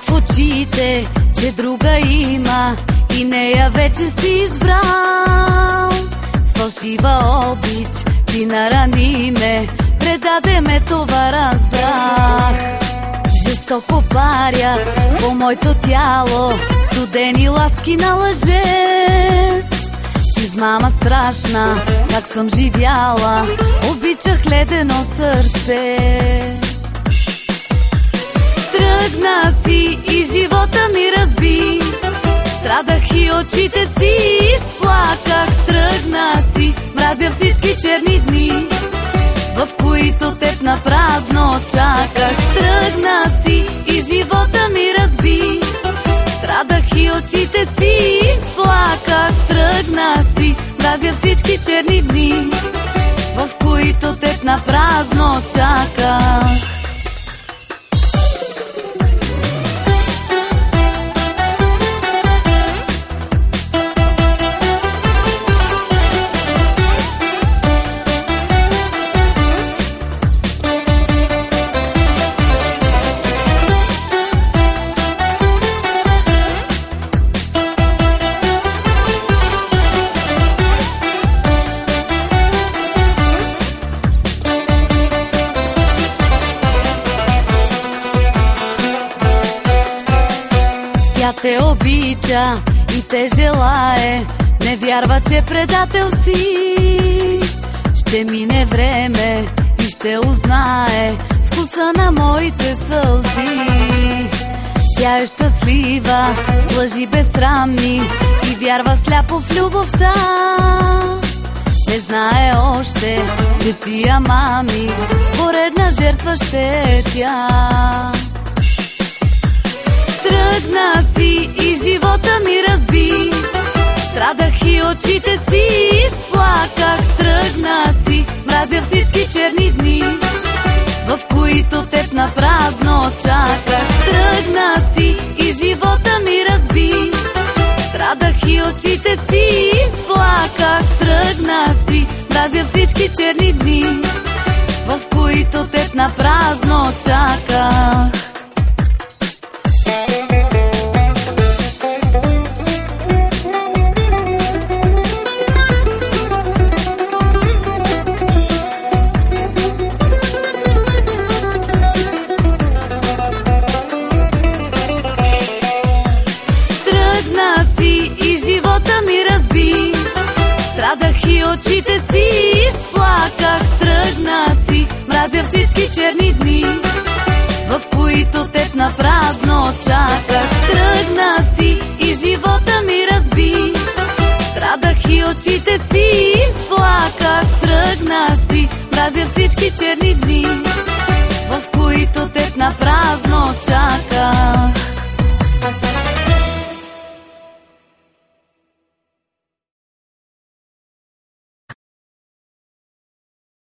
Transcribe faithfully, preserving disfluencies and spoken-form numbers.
в очите, че друга има и нея вече си избрал. С фалшива обич ти нарани ме, предаде ме, това разбрах. Жестоко паря по моето тяло, студени ласки на лъжец. Измама страшна, как съм живяла, обичах ледено сърце. Тръгна си и живота ми разби, страдах и очите си изплаках. Тръгна си, мразя всички черни дни, в които теб на празно чаках. Тръгна си и живота ми разби, страдах и очите си изплаках. Тръгна си, мразя всички черни дни, в които теб на празно чаках. Тя те обича и те желае, не вярва, че предател си. Ще мине време и ще узнае вкуса на моите сълзи. Тя е щастлива с лъжи безсрамни и вярва сляпо в любовта. Не знае още, че ти я мамиш, поредна жертва ще е тя. Тръгна си и живота ми разби, страдах и очите си изплаках. Тръгна си, мразя всички черни дни, в които теб на празно чаках. Тръгна си и живота ми разби, страдах и очите си изплаках. Тръгна си, мразя всички черни дни, в които теб на празно чаках. Тръгна си и живота ми разби, страдах и очите си изплаках. Тръгна си, мразя всички черни дни, в които теб на празно чаках. Тръгна си и живота ми разби, страдах и очите си изплаках. Тръгна си, мразя всички черни дни, в които теб на празно